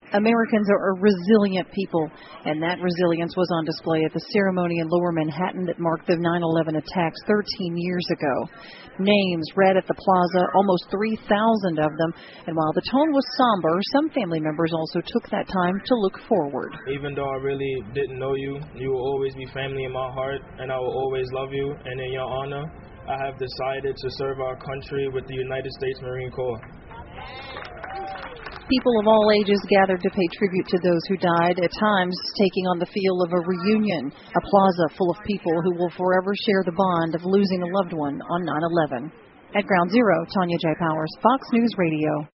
Americans are a resilient people, and that resilience was on display at the ceremony in Lower Manhattan that marked the 9/11 attacks 13 years ago. Names read at the plaza, almost 3,000 of them, and while the tone was somber, some family members also took that time to look forward. Even though I really didn't know you, you will always be family in my heart, and I will always love you, and in your honor, I have decided to serve our country with the United States Marine Corps. People of all ages gathered to pay tribute to those who died, at times taking on the feel of a reunion, a plaza full of people who will forever share the bond of losing a loved one on 9/11. At Ground Zero, Tanya J. Powers, Fox News Radio.